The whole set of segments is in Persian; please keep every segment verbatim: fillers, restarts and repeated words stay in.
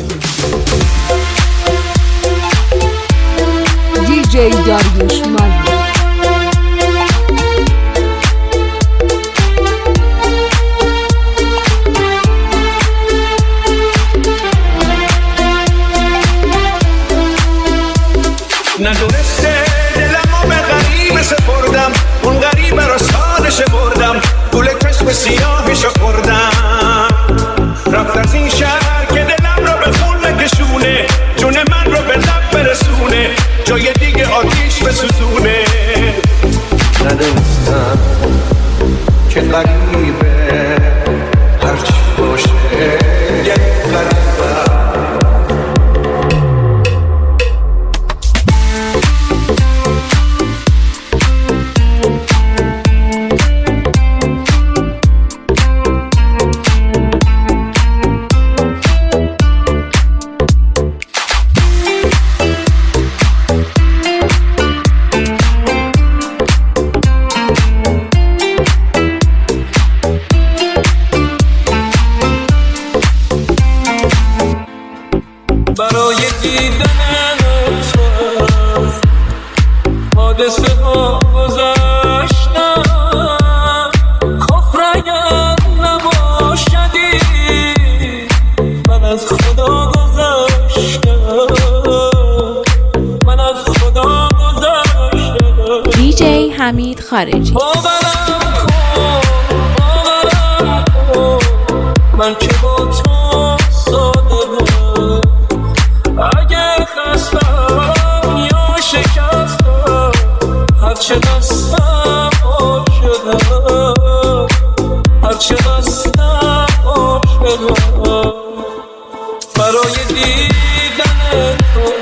دی جی داریوش مالو. ندونسته دلمو به غریبه سپردم، اون غریبه رو سالش بردم، گول چشم سیاهشو خوردم. رفت از این شهر که دلم رو به خون نکشونه، جون من رو به لب برسونه، جای دیگه آتیش بسوزونه. ندونستم که غریبه هرچی باشه یک غریبه. برای دیدن تو حادثه ها گذاشتم، کفر اگر نباشدی من از خدا گذاشتم، من از خدا گذاشتم. دی جی حمید خارجی. باورم کن باورم کن من که با تو صادقم، اگه خستم یا شکستم هرچه دستم عاشقم، هرچه دستم عاشقم. برای دیدن تو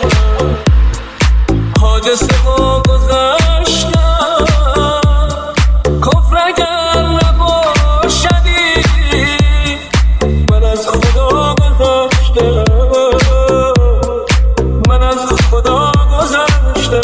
حادثه ها گذاشتم، کفر اگر نباشدی من از خدا گذاشتم، من از خدا گذاشتم.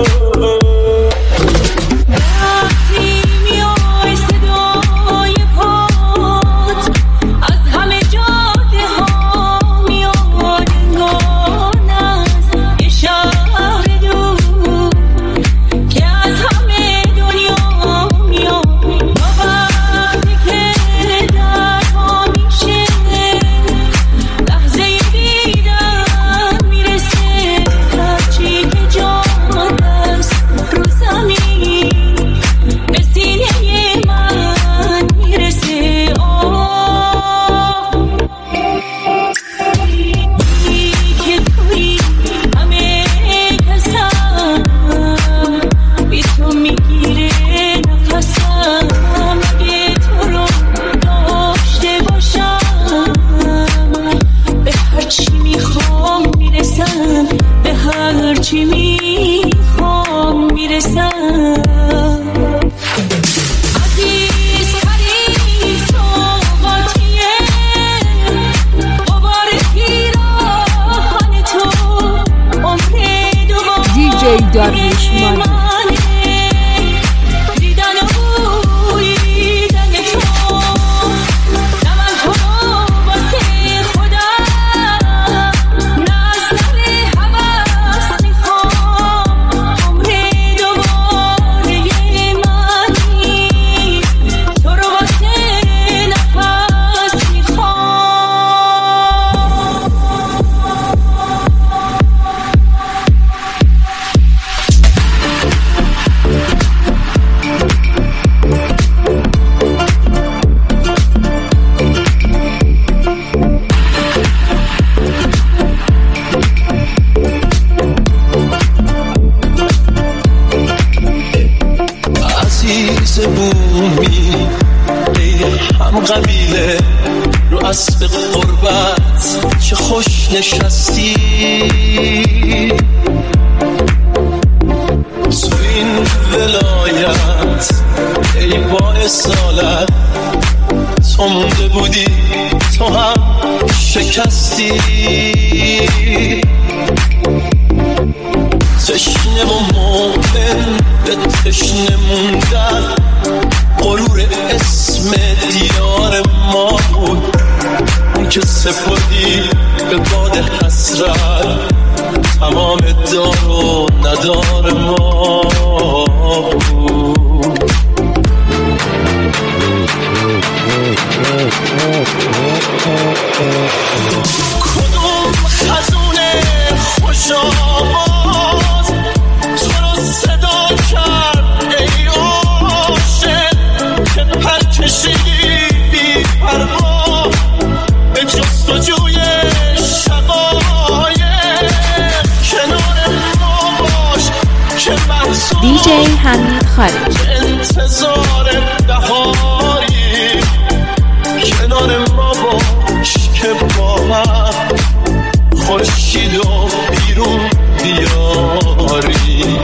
وقتی میای صدای پات از همه جاده ها میاد، انگار از یه شهر دور که از همه دنیا میاد. تا وقتی که در پا میشه لحظه دیدن میرسه، هرچی که جان دست رو زمین به سینه من میرسه. آه که توی همه کسم بی تو میگیره نفسم، اگه تو رو داشته باشم به هرچی میخوام میرسم، به هرچی میخوام میرسم. عزیزترین سوغاتیه غبار پیراهن تو، عمر دوباره دی جی داریوش مالو. دیدن و بویدن تو، نه من تو واسه خودم، نه از سر هوس میخوام، عمر دوباره منی تو رو واسه نفس میخوام. عزیز بومی ای هم قبیله رو اسب قربت چه خوش نشستی، تو این ولایت ای با اصالت تو مونده بودی تو هم شکستی. تشنه و مومن به تشنه موندن، غرور اسم دیار ما بود، اون که سپردی به باد زد تمام دار و ندار ما بود. کدوم خزونه خوش آواز تو رو صدا کرد ای عاشق که پر کشیدی بی پروا به جستجوی شقایق کنار ما باش که محصول دی جی حمید خارجی انتظار بهاری کنار ما باش که با هم خورشید و بیرون بیاری.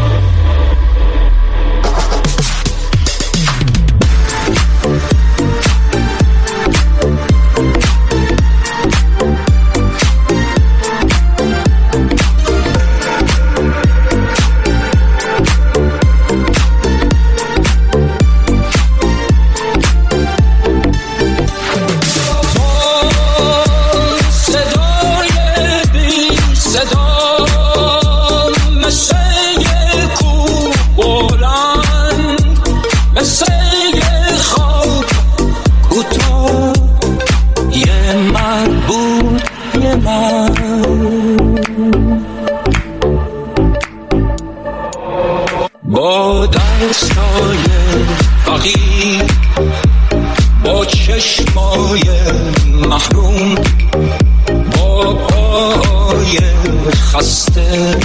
با دستای فقیر با چشمای محروم با پای خسته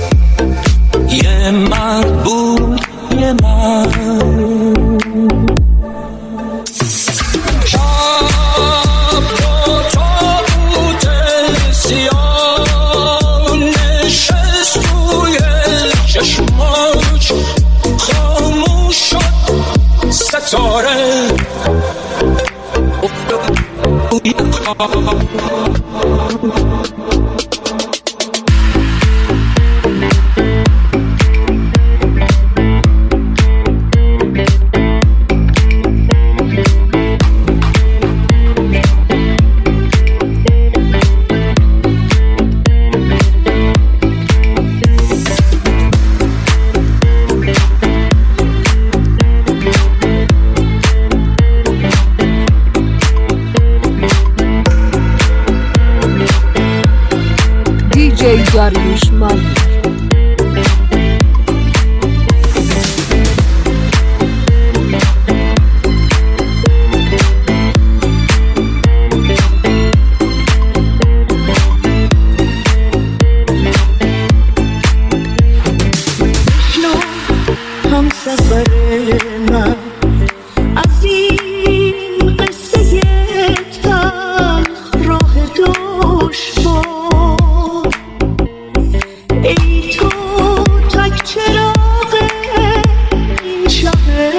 یه مرد بود یه مرد شب با تابوت سیاه نشست توی چشماش خاموش شد ستاره افتاد خواب. دی جی داریوش مالک. هم سفر من از این قصه تلخ راه دشوار ای تو تک چراغ این شب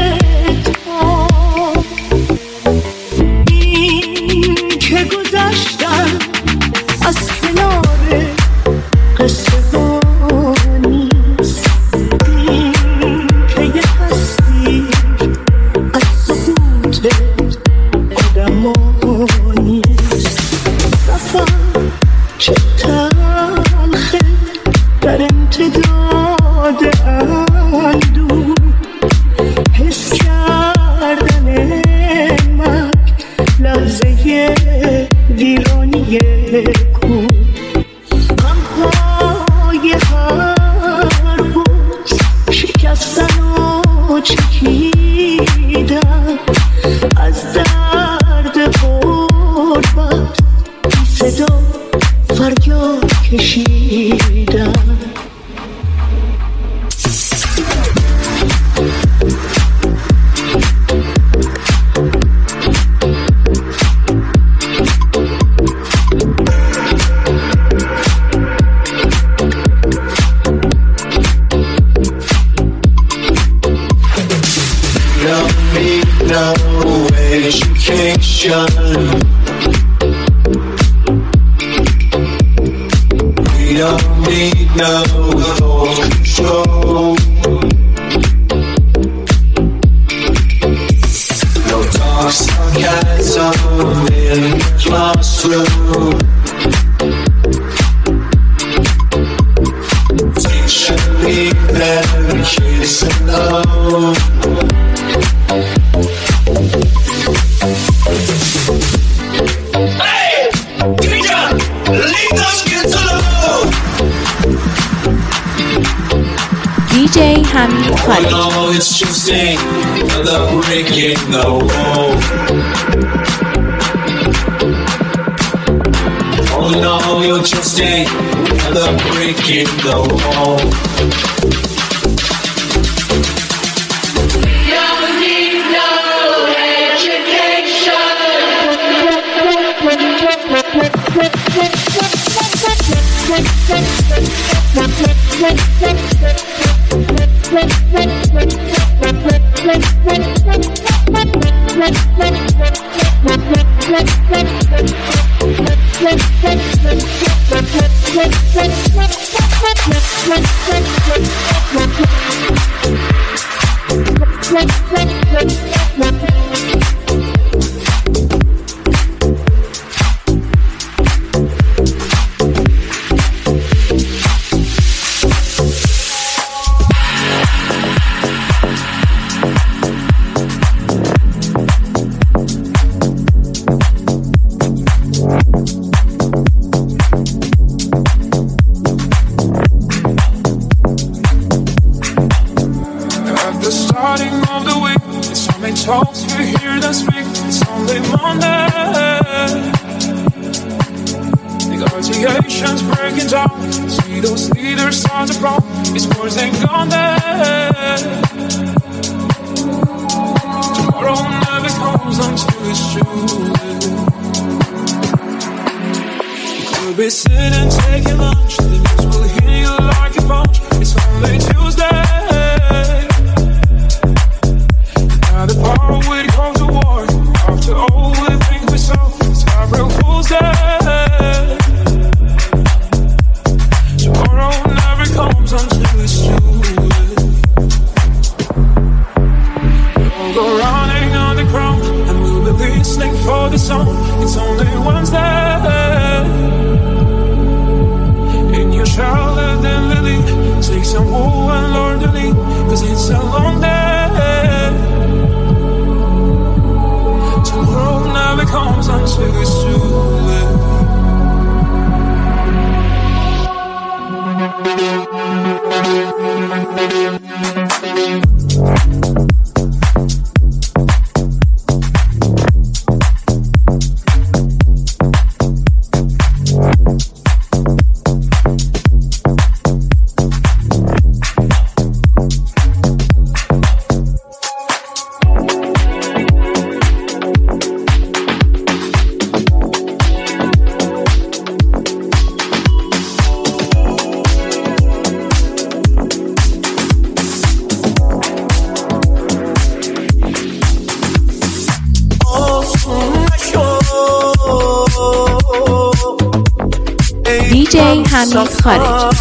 تار این که گذشتن از کنار قصه در امتداد اندو حس کردن مرگ لحظه ویرانی کو غمهای هر روز شکستن و چکیدن از درد غربت بی صدا فریاد کشیدن. Don't need no education. We don't need no thought control. No dark sarcasm in the classroom. Lindos get to love. دی جی حمید خالجی. Oh no, it's just another brick in the wall. Oh no, you're just another brick in the wall. دی جی حمید خالجی.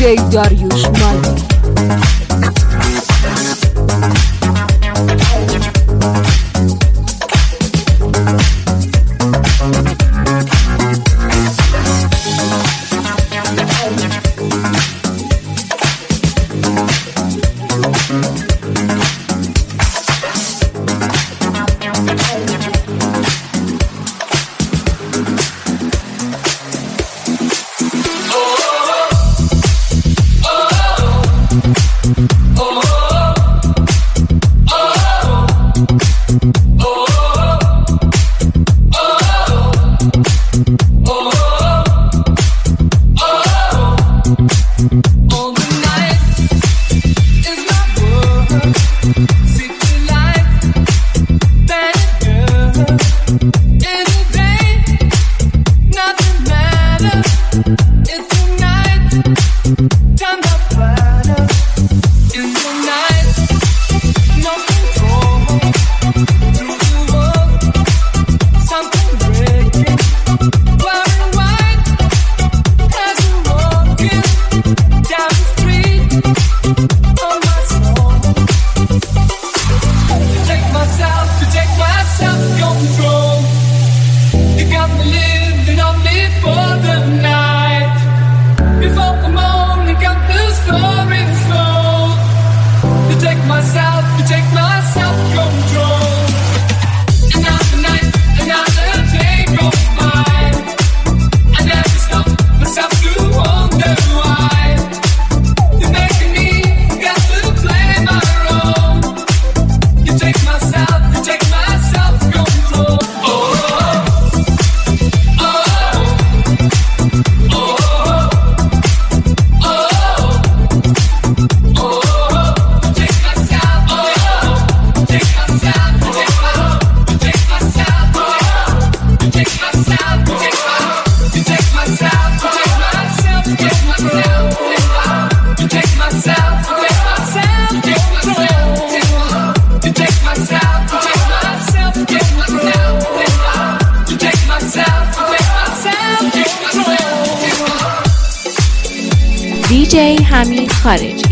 جی داریوش مالکی. دیجی حمید خارجی.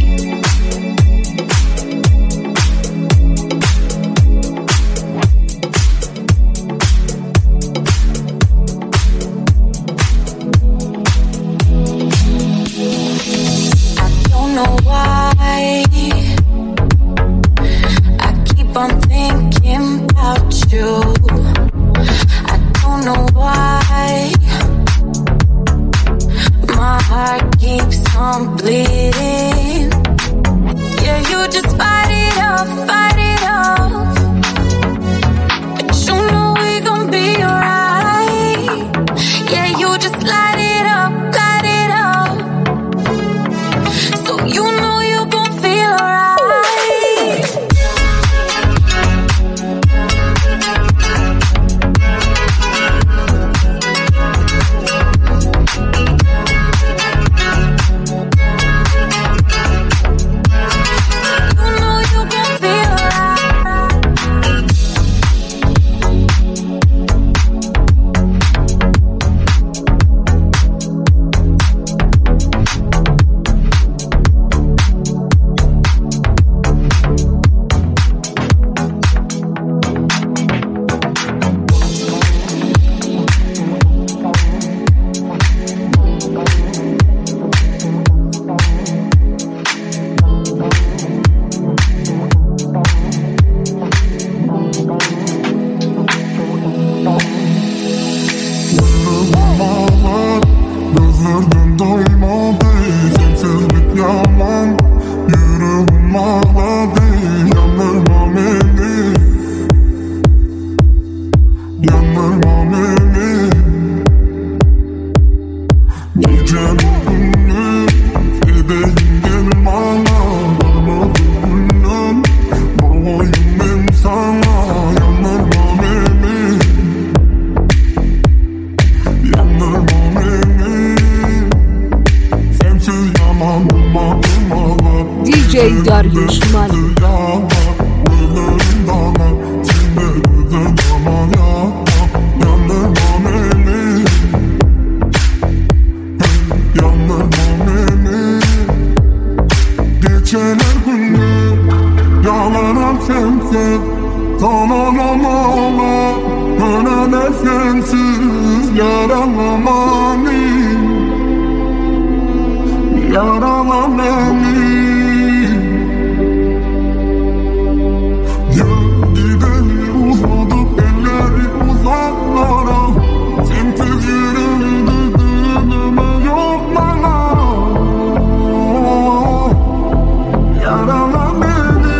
دیجی داریوش مالکی. Yanlarım geceler günler yalanan sensin, kalan amalar ölenler sensiz. Yaralanan yaralanan beni. Gel gidelim uzadıp elleri uzaklara, sensiz yürüdü döneme yok bana. Yaralanan beni.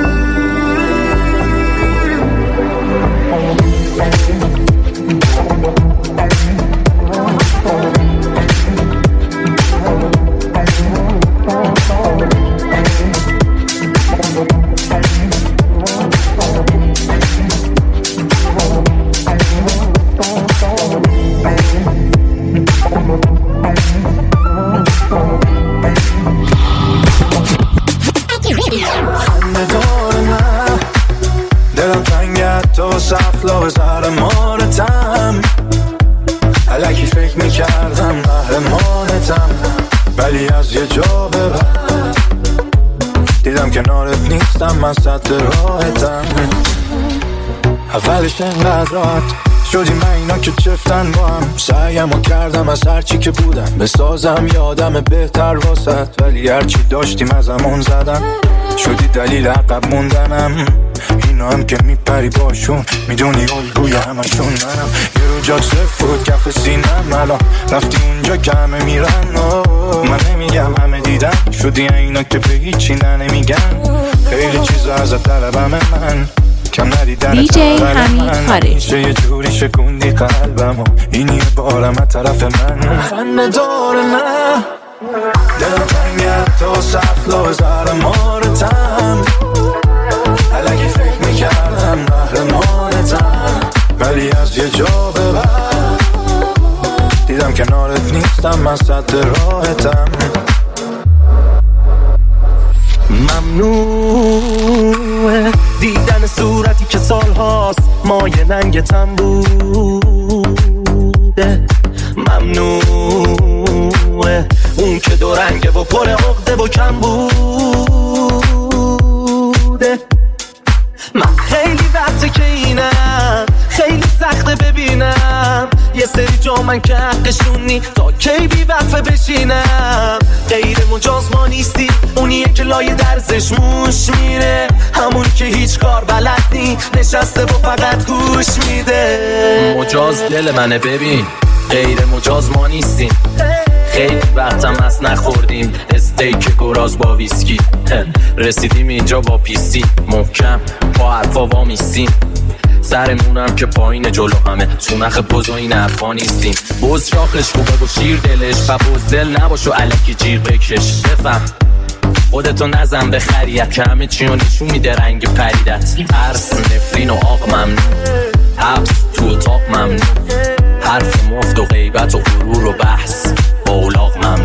سفلا به زهر مارتم، الکی فکر میکردم قهرمانتم، ولی از یه جا به بعد دیدم کنارت نیستم، من صد راحتم. اولش انقدر راحت شدیم من اینا که چفتن با هم، سعیمو کردم از هرچی که بودم بسازم یادم بهتر واسط، ولی هرچی داشتیم ازمون زدن، شدی دلیل عقب موندنم. اینا هم که میپری باشون میدونی الگوی همشون منم، یه رو جات صفر بود کف سینم، الان رفتی اونجا که همه میرن. من نمیگم همه دیدن، شدی اینا که به هیچی نه نمیگن، خیلی چیزا ازت طلبم من کم ندیدن. دی جی حمید خارجی. یه جوری شکوندی قلبمو، این یه بارم از طرف من. فن داره نه دلم تنگه تا سفلا به زهر مارتم، الکی فکر میکردم قهرمانتم، ولی از یه جا به بعد دیدم کنارت نیستم، من صد راحتم. ممنوعه دیدن صورتی که سالهاست مایه ننگتم بوده، ممنوعه اون که دو رنگه و پر عقده و کم بوده. من خیلی وقته که اینم، خیلی سخته ببینم یه سری جا من که حقشونی تا کی بی وقفه بشینم. غیر مجاز ما نیستی، اونیه که لای درزش موش میره، همون که هیچ کار بلد نی نشسته و فقط گوش میده. مجاز دل منه ببین، غیر مجاز ما نیستیم، خیلی وقتم از نخوردیم استیک گراز با ویسکی، رسیدیم اینجا با پیستی محکم با حرفا وامیستیم، سرمونم که پایین جلو همه تو نخ بز و این حرفا نیستیم. بز شاخش خوبه و شیر دلش، و بزدل نباش و الکی جیر بکش، بفهم خودتو نزن به خریت که همه چی رو نشون میده رنگ پریدت. ترس نفرین و آق ممنون، حبس تو اتاق ممنون، حرف مفت و غیبت و غرور و بحث با اولاغ ممنون.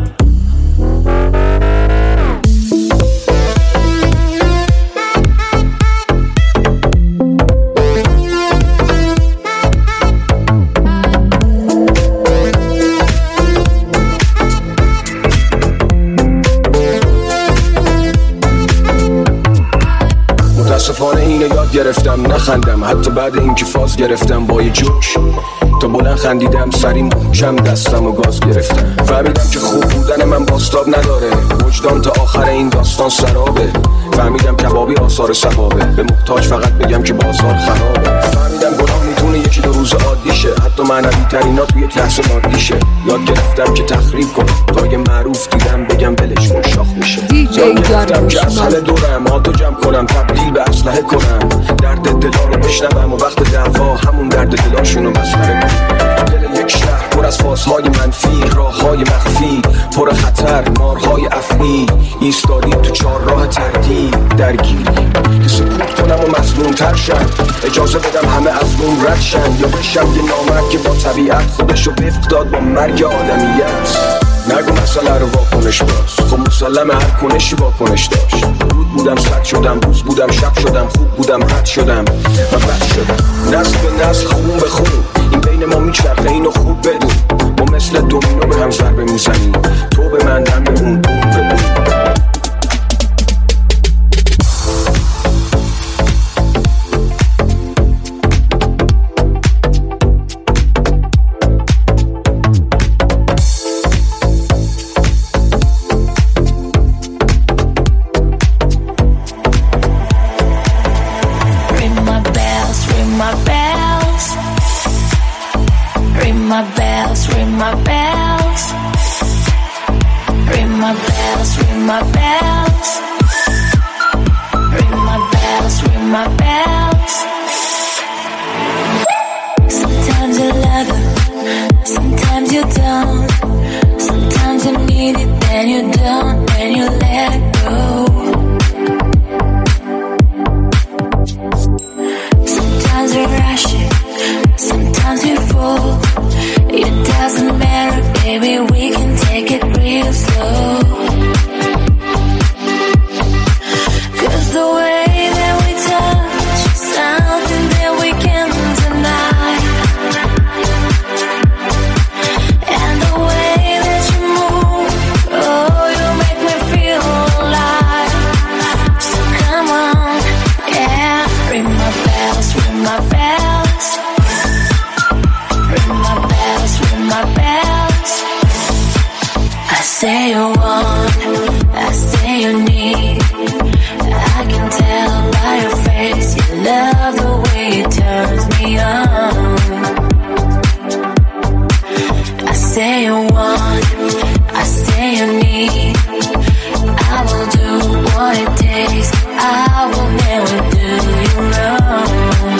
متاسفانه اینو یاد گرفتم نخندم، حتی بعد اینکه فاز گرفتم با یه جوک تا بلند خندیدم، سری محکم دستم و گاز گرفتم. فهمیدم که خوب بودن من باستاب نداره، وجدان تا آخر این داستان سرابه. فهمیدم کبابی آثار صحابه، به محتاج فقط بگم که بازار خرابه. فهمیدم گناه میتونه یکی دو روز عادیشه، حتی معنوی ترینات تو یک لحظه مادیشه. یاد گرفتم که تخریب کنم تا یه معروف دیدم بگم ولش کن شاخ میشه. یاد گرفتم که اصل دورم آتو جمع کنم، تبدیل به اسلحه کنم، درد دلا رو بشنوم و وقت دعوا همون درد دلاشونو مسخره کنم. تو دل یک شهر پر از فازهای منفی، راههای مخفی پر خطر، مارهای افعی، ایستادی تو چهار راه تردید درگیری که سکوت کنم و مظلوم تر شم، اجازه بدم همه از اون رد شن، یا بشم یه نامرد که با طبیعت خودشو وفق داد با مرگ آدمیت. نگو مسئله رو واکنش باز، خب مسلم هر کنشی واکنش داشت. رود بودم صد شدم، روز بودم شب شدم، خوب بودم رد شدم و بد شدم. نسل به نسل خون به خون این بین ما میچرخه، اینو خوب بدون. ما مثل دومینو به هم ضربه میزنیم، تو به من دم به اون، اون به اون. ring my bells. Ring my bells, ring my bells. Sometimes you love it, sometimes you don't. Sometimes you need it, then you don't, then you let it go. Sometimes we rush it, sometimes we fall. It doesn't matter, baby, we can take it real slow. Cause the way that we touch is something that we can't deny. And the way that you move, oh, you make me feel alive. So come on, yeah, ring my bells, ring my bells. Ring my bells, ring my bells. I say you want, I say you need. I can tell by your face you love the way it turns me on. I say you want, I say you need. I will do what it takes, I will never do you wrong.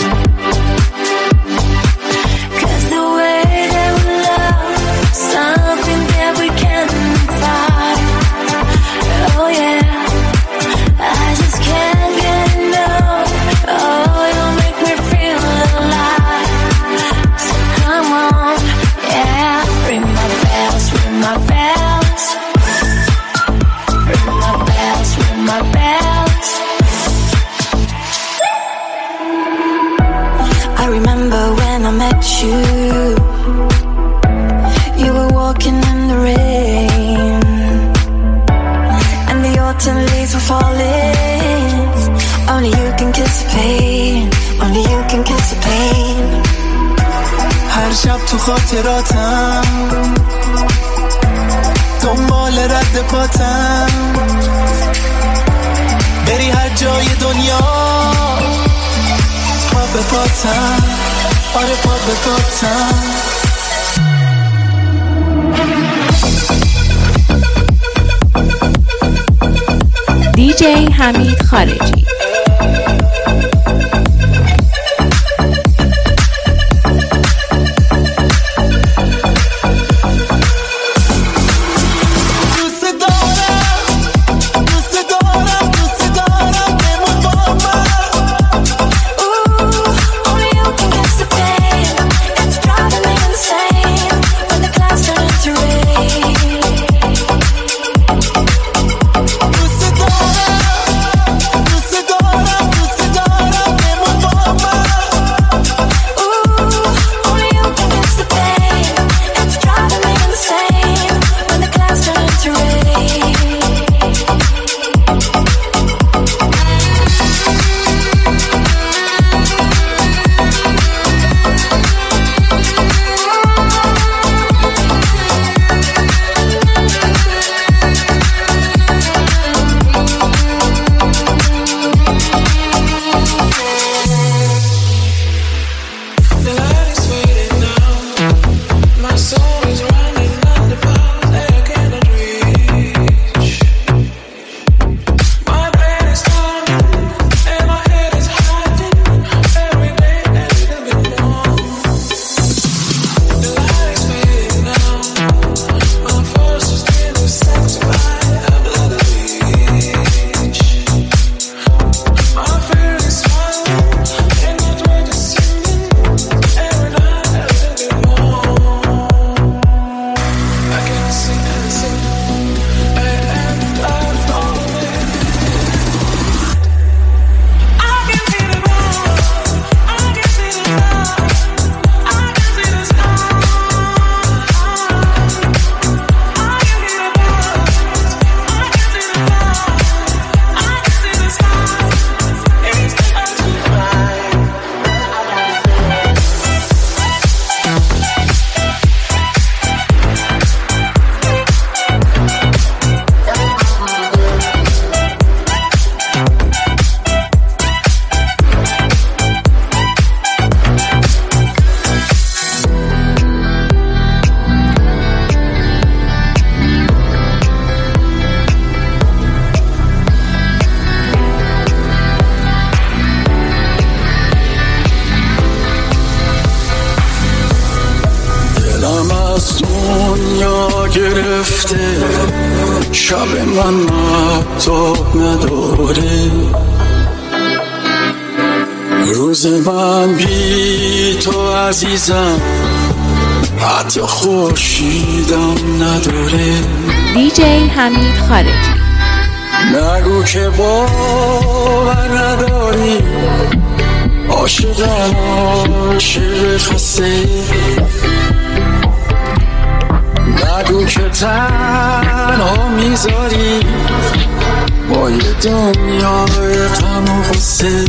Cause the way that we love, something that we can't fight. Oh yeah, I just can't get enough. Oh, you make me feel alive. So come on, yeah, ring my bells, ring my bells. Ring my bells, ring my bells. I remember when I met you. You were walking in the rain, and the autumn leaves were falling. Only you can kiss the pain, only you can kiss the pain. هر شب تو خاطراتم دنبال رد پاتم بری هر جای دنیا پا به پاتم آره پا به پاتم دی جی حمید خارجی. دوست من مطاب نداره، روز من بی تو عزیزم حتی خورشیدم نداره. دیجی حمید خارجی. نگو که باور نداری، عاشقم عاشق خسته، نگو که تنها میذاری با یه دنیای غم و غصه.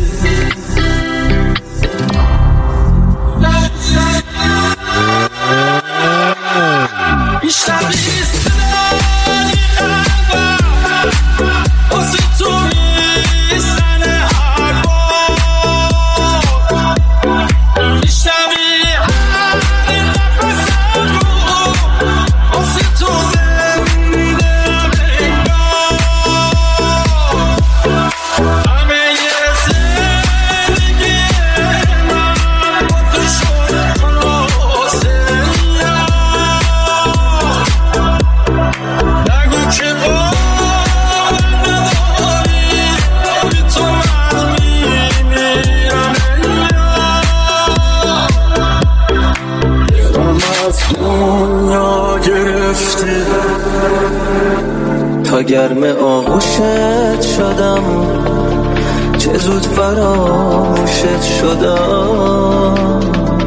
تا گرم آغوشت شدم چه زود فراموشت شدم.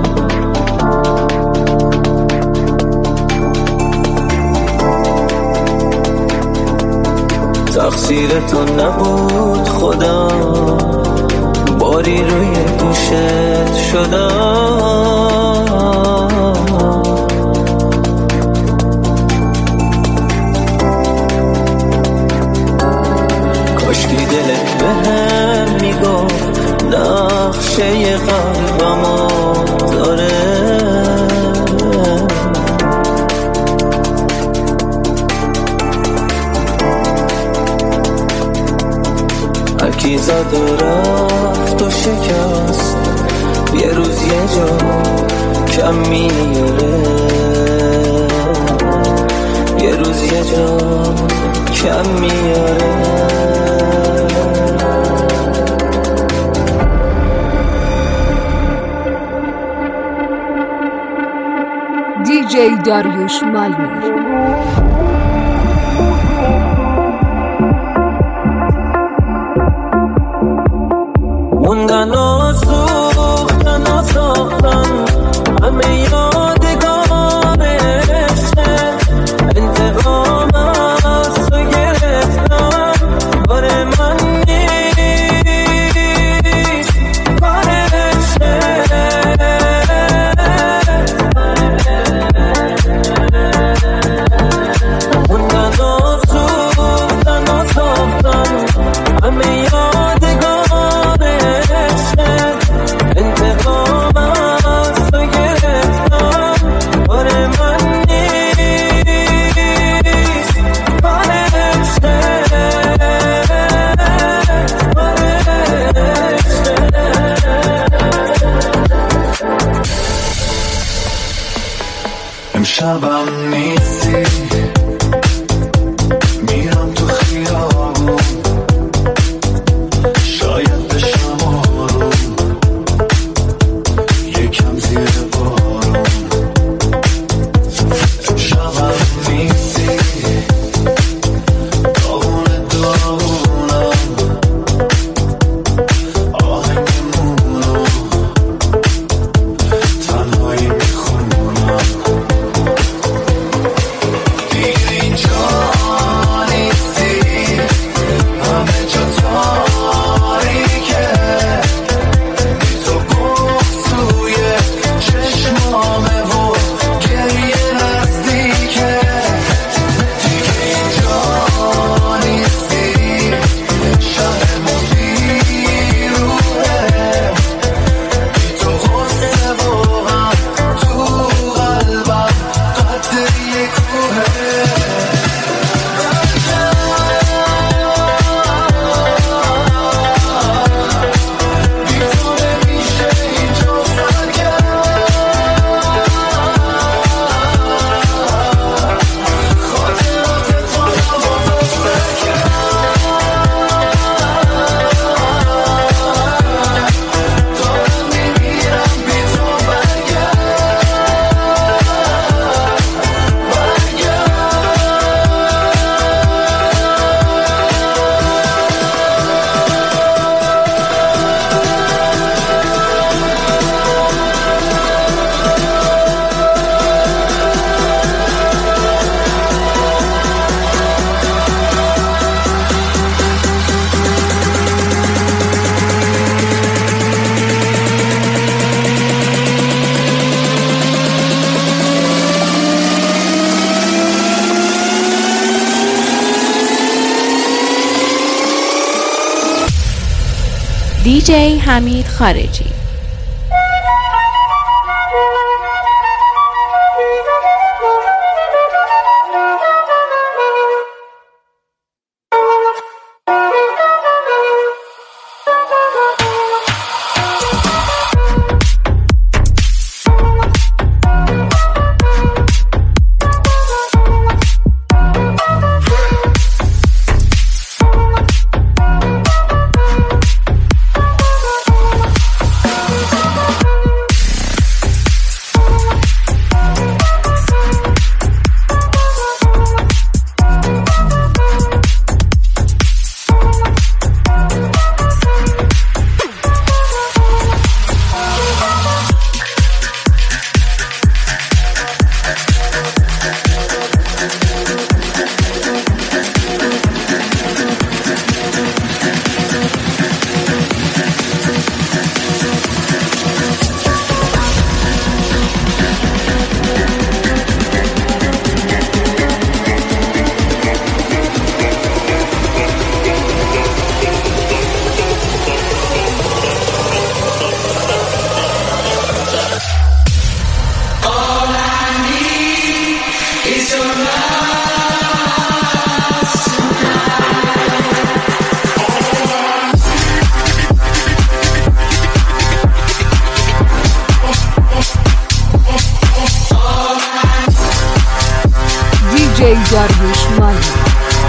تقصیر تو نبود خدا، باری روی دوشت شدم. کاشکی دلت بهم میگفت نقشه قلبمو داره، هرکی زد و رفت و شکست یه روز یه جا کم میاره، یه روز یه جا کم میاره. دیجی داریوش مالمیر. موندن و سوختن و ساختن همه یادگار عشقه، انتقام از تو گرفتم کار من نیست، کار عشقه. موندن و سوختن و ساختن همه یادگار عشقه، انتقام از تو گرفتم کار من نیست، کار عشقه، کار عشقه. امشبم نیستی میرم تو خیابون، شاید بشم آروم یکم زیر بارون. امشبم نیستی داغون داغونم، آهنگمونو تنهایی میخونم. دیجی حمید خارجی. دیجی داریوش مالنی.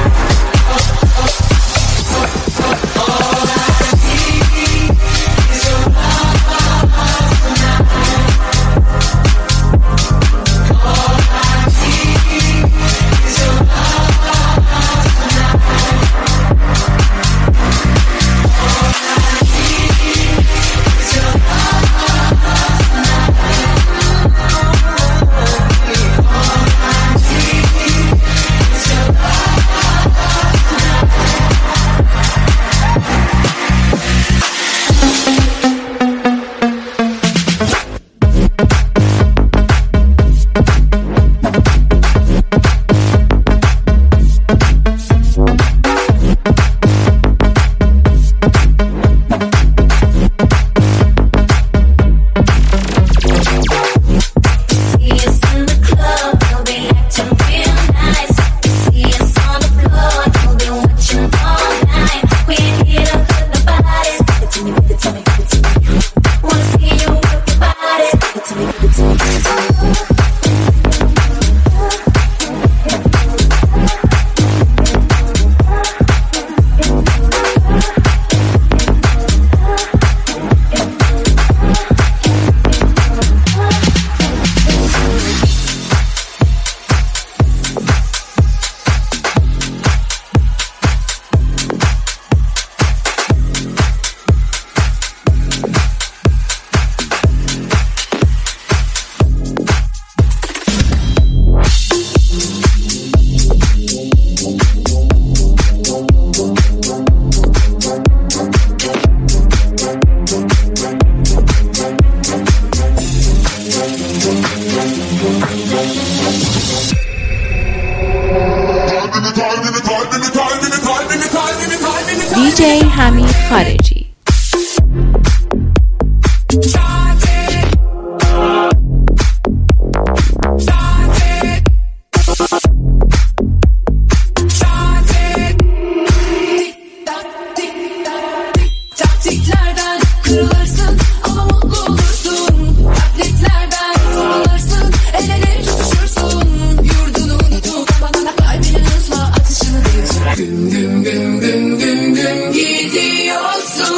دیجی حمید خارجی. Taktiklerden kırılırsın ama mutlu olursun. Taklitlerden sorularsın, el ele tutuşursun. Yurdunu unutup kalbini unutma, atışını da götür. Güm güm güm güm güm güm gidiyorsun.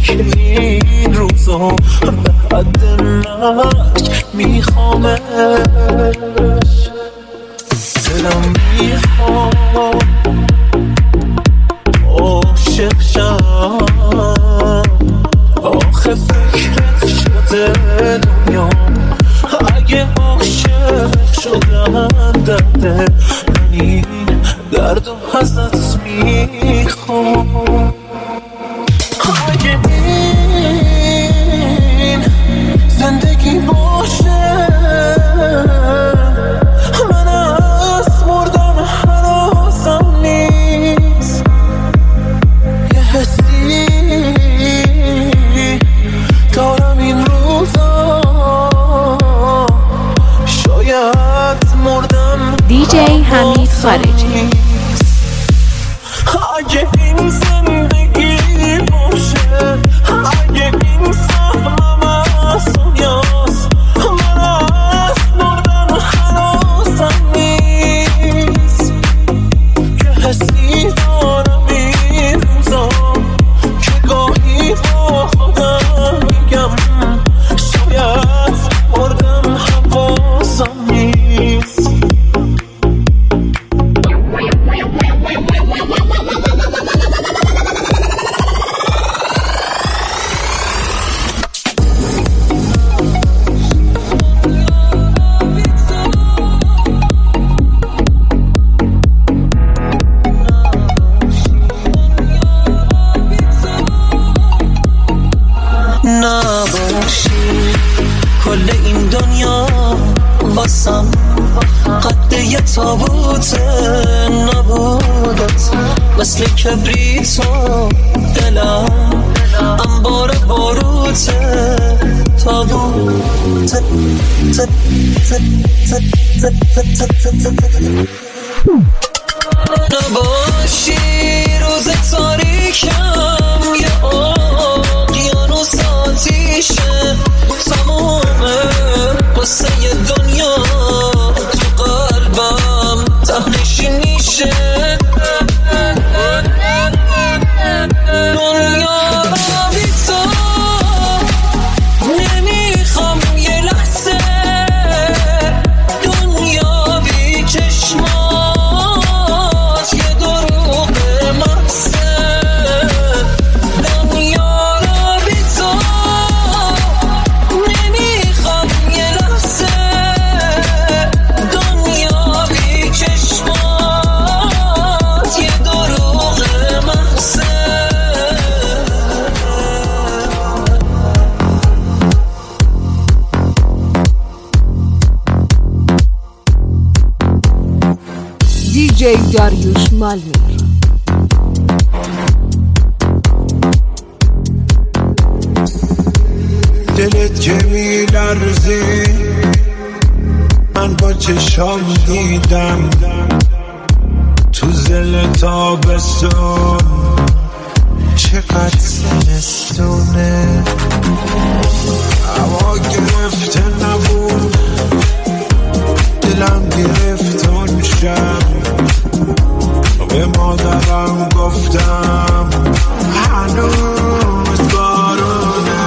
که این روزا به حد مرگ میخوامش. دلم میخوام عاشق شم، آخه فکرت شده دنیا. اگه عاشق شدم درده من این درد و ازت میخوام. اگه این زندگی باشه من از مردم حراسم نیست. یه حسی دارم این روزا شاید مردم. دیجی حمید خارجی. اگه این زندگی باشه، اگه این سهمم از دنیاست، من از مردن حراسم نیست. که حسی دارم این روزا که گاهی با خودم میگم شاید مردم حواسم نیست. نباشی کل این دنیا واسم قد یه تابوت نبودت، مثل کبریتو دلم انبار باروت تابوت. نباشی روز تاریکم یه اقیانوس آتیشه، تمامه قصه دنیا تو قلبم تهنشینی شه. دنیا بی تو نمیخوام یه لحظه، دنیا بی چشمات یه دروغ محضه. دنیا بی تو نمیخوام یه لحظه، دنیا بی چشمات یه دروغ محضه. دیجی داریوش مالمیر. دلت که میلرزی من با چشام دیدم، تو زل تابستون چقدر زمستونه. هوا گرفته نبود دلم گرفت اون شب، به مادرم گفتم هنوز بارونه.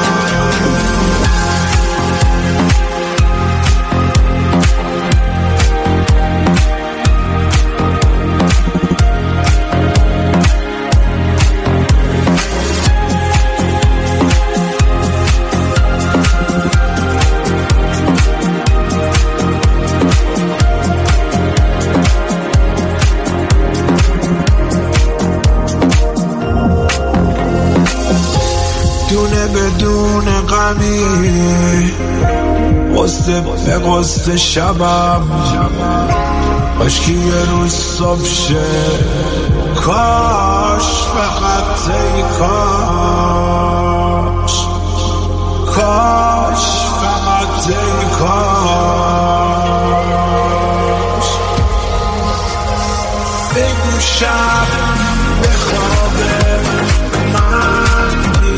دونه بدون غمی قصه به قصه شبم، کاشکی یه روز صبح شه، کاش فقط ای کاش، کاش فقط ای کاش. بگو شب بخوابه من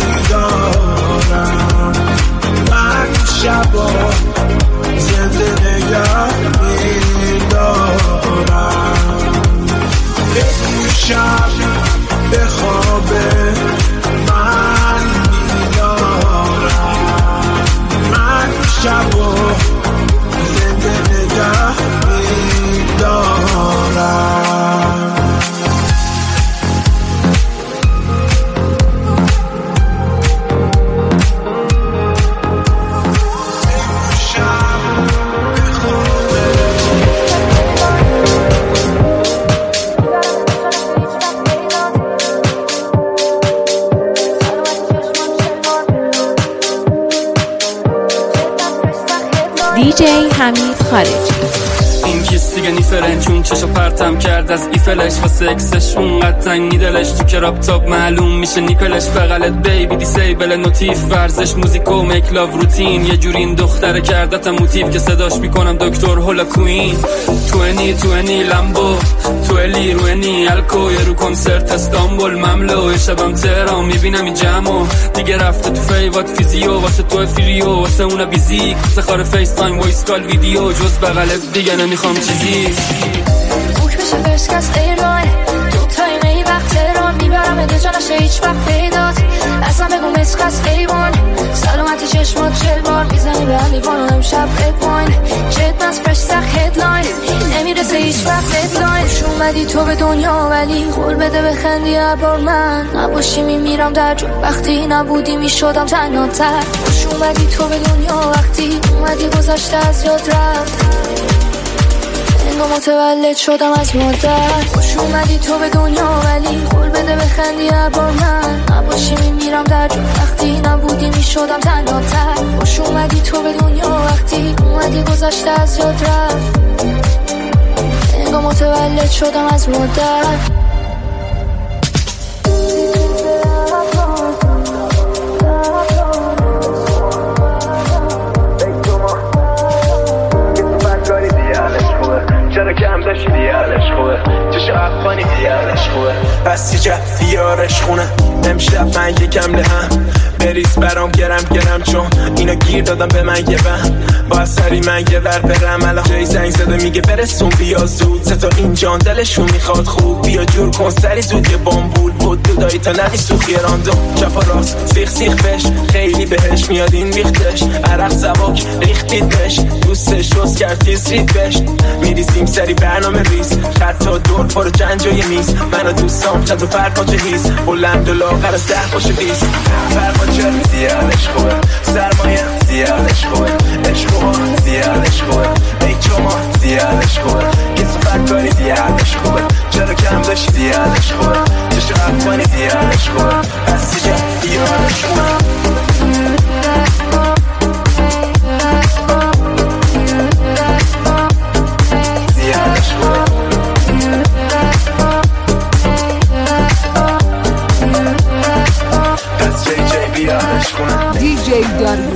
میدارم، من شبا زنده نگه میدارم. بگو شب بخوابه من حمید خارجی. این کیس دیگه نیفرن چون چشو پرتم کرد از ایفلش واسه اکسش اونقدر تنگ میدلش تو کراب تاپ معلوم میشه نیپلش بغلت بیبی دیسیبل نوتیف ورزش موزیکو میک لاو روتین یه جوری این دختره کردتم موتیف که صداش میکنم دکتر هولا کوین توانی توانی لامبو تولی روانی الکو یه رو کنسرت استانبول مملو شبم تهران میبینم این جمعو دیگه رفته تو فیوات فیزیو واسه تو فریو واسه اونا بیزیک واسه خار فیس تایم وایس کال ویدیو جز بغلت دیگه نمیخوام چیزی بوک بشه فرسکس ایرلاین دو تایم ای وقت تهران میبرم اده جانشه هیچ وقت پیدات اصلا بگو مسکس ایوان سلامتی چشمات چل بار میزنی به هم ایوان و امشب ریپوین جد مز فرش سخ هدلاین نمیرسه هیچ وقت هدلاین خوش اومدی تو به دنیا ولی قول بده بخندی هر بار من نباشی میمیرم در جو وقتی نبودی میشدم تنها تر خوش اومدی تو به دنیا وقتی اومدی گذشته از یاد رفت انگار متولد شدم از مادر خوش اومدی تو به دنیا ولی قول بده بخندی هر بار من نباشی میمیرم در جو وقتی نبودی میشدم تنها تر خوش اومدی تو به دنیا وقتی اومدی گذشته از یاد رفت انگار متولد شدم از مادر چرا کم داشتی دیارش خوبه چشو افغانی دیارش خوبه پس یه جفت دیارش خونه امشب من یکم لهم بریز برام گرم گرم چون اینا گیر دادم به من یه بهم با سری من یه ور برم الان جایی زنگ زده میگه برسون بیا زود ستا این جان دلشون میخواد خوب بیا جور کن سری زود یه بامبول بود دودایی تا ندی سوخی راندو چپ و راست سیخ سیخ بش خیلی بهش میاد این بیختش عرق زباک ریختید بش دوستش روز کرد تیز رید بش میریزیم سری برنامه ریز خطا دور پارو چند جای میز منو دوستام چند و پرپاچه هیز بلند و لاغر از ده باشه بیست پرپاچه زیادش خوبه سرمایه زیادش خوبه عشقو زیادش خوبه ای چما زیادش خوبه کسی فرکاری زیادش خوبه چرا کم داشتی زیادش خوبه چشو افغانی زیادش خوبه پس یه جا دیارش خوبه دی جی Dariush